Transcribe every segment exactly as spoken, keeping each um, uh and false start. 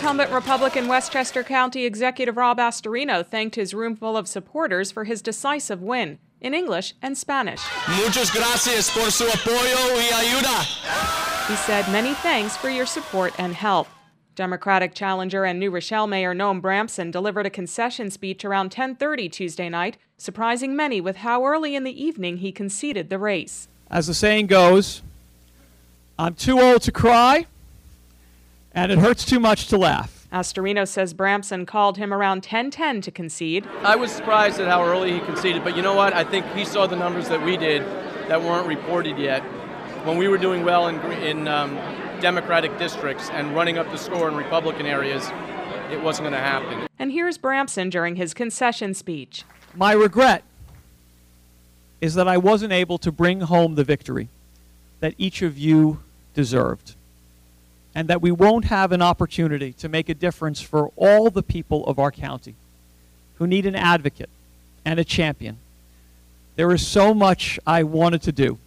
Incumbent Republican Westchester County Executive Rob Astorino thanked his roomful of supporters for his decisive win in English and Spanish. Muchas gracias por su apoyo y ayuda. He said, many thanks for your support and help. Democratic challenger and New Rochelle Mayor Noam Bramson delivered a concession speech around ten thirty Tuesday night, surprising many with how early in the evening he conceded the race. As the saying goes, I'm too old to cry, and it hurts too much to laugh. Astorino says Bramson called him around ten ten to concede. I was surprised at how early he conceded, but you know what? I think he saw the numbers that we did that weren't reported yet. When we were doing well in, in um, Democratic districts and running up the score in Republican areas, it wasn't going to happen. And here's Bramson during his concession speech. My regret is that I wasn't able to bring home the victory that each of you deserved, and that we won't have an opportunity to make a difference for all the people of our county who need an advocate and a champion. There is so much I wanted to do,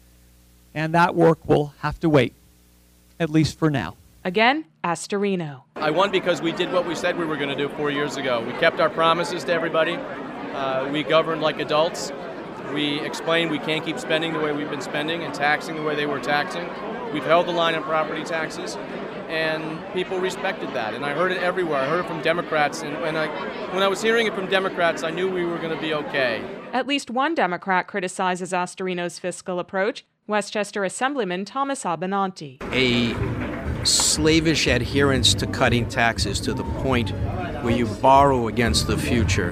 and that work will have to wait, at least for now. Again, Astorino. I won because we did what we said we were going to do four years ago. We kept our promises to everybody. Uh, we governed like adults. We explained we can't keep spending the way we've been spending and taxing the way they were taxing. We've held the line on property taxes, and people respected that. And I heard it everywhere. I heard it from Democrats, and when I, when I was hearing it from Democrats, I knew we were going to be okay. At least one Democrat criticizes Astorino's fiscal approach, Westchester Assemblyman Thomas Abenanti. A slavish adherence to cutting taxes to the point where you borrow against the future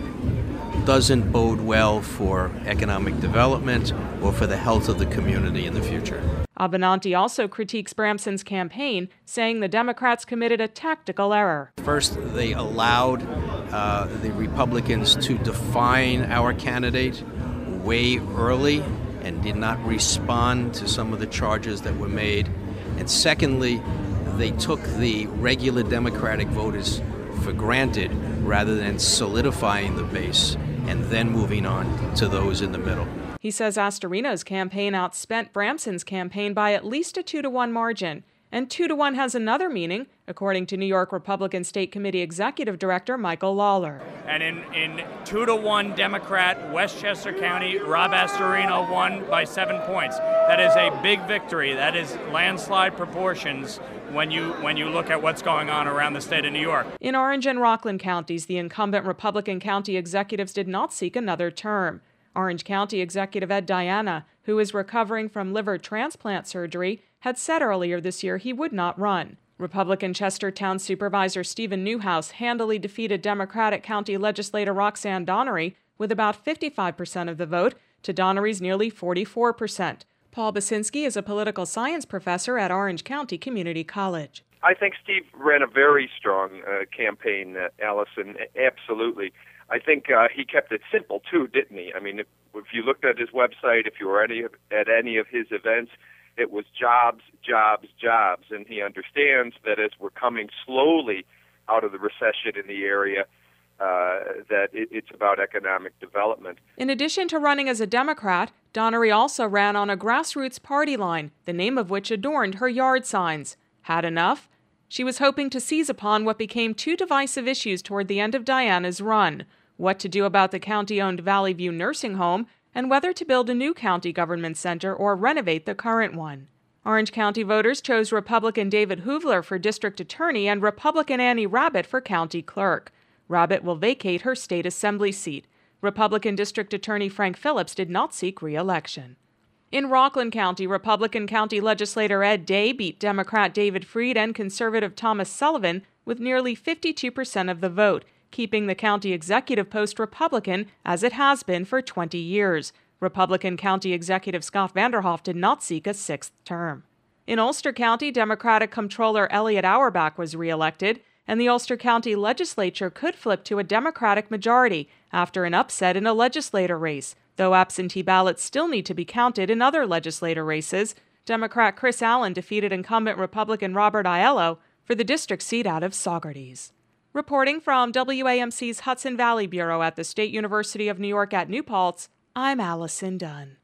doesn't bode well for economic development or for the health of the community in the future. Abenanti also critiques Bramson's campaign, saying the Democrats committed a tactical error. First, they allowed uh, the Republicans to define our candidate way early and did not respond to some of the charges that were made. And secondly, they took the regular Democratic voters for granted rather than solidifying the base and then moving on to those in the middle. He says Astorino's campaign outspent Bramson's campaign by at least a two to one margin. And two to one has another meaning, according to New York Republican State Committee Executive Director Michael Lawler. And in, in two to one Democrat, Westchester County, Rob Astorino won by seven points. That is a big victory. That is landslide proportions when you when you look at what's going on around the state of New York. In Orange and Rockland counties, the incumbent Republican county executives did not seek another term. Orange County Executive Ed Diana, who is recovering from liver transplant surgery, had said earlier this year he would not run. Republican Chestertown Supervisor Stephen Newhouse handily defeated Democratic County Legislator Roxanne Donnery with about fifty-five percent of the vote to Donnery's nearly forty-four percent. Paul Basinski is a political science professor at Orange County Community College. I think Steve ran a very strong uh, campaign, uh, Allison, absolutely. I think uh, he kept it simple, too, didn't he? I mean, if, if you looked at his website, if you were any, at any of his events, it was jobs, jobs, jobs. And he understands that as we're coming slowly out of the recession in the area, uh, that it, it's about economic development. In addition to running as a Democrat, Donnery also ran on a grassroots party line, the name of which adorned her yard signs. Had enough? She was hoping to seize upon what became two divisive issues toward the end of Diana's run: what to do about the county-owned Valley View nursing home and whether to build a new county government center or renovate the current one. Orange County voters chose Republican David Hoovler for district attorney and Republican Annie Rabbitt for county clerk. Rabbitt will vacate her state assembly seat. Republican District Attorney Frank Phillips did not seek re-election. In Rockland County, Republican County Legislator Ed Day beat Democrat David Freed and conservative Thomas Sullivan with nearly fifty-two percent of the vote, keeping the county executive post Republican as it has been for twenty years. Republican County Executive Scott Vanderhoff did not seek a sixth term. In Ulster County, Democratic Comptroller Elliot Auerbach was reelected, and the Ulster County Legislature could flip to a Democratic majority after an upset in a legislator race. Though absentee ballots still need to be counted in other legislator races, Democrat Chris Allen defeated incumbent Republican Robert Aiello for the district seat out of Saugerties. Reporting from W A M C's Hudson Valley Bureau at the State University of New York at New Paltz, I'm Allison Dunn.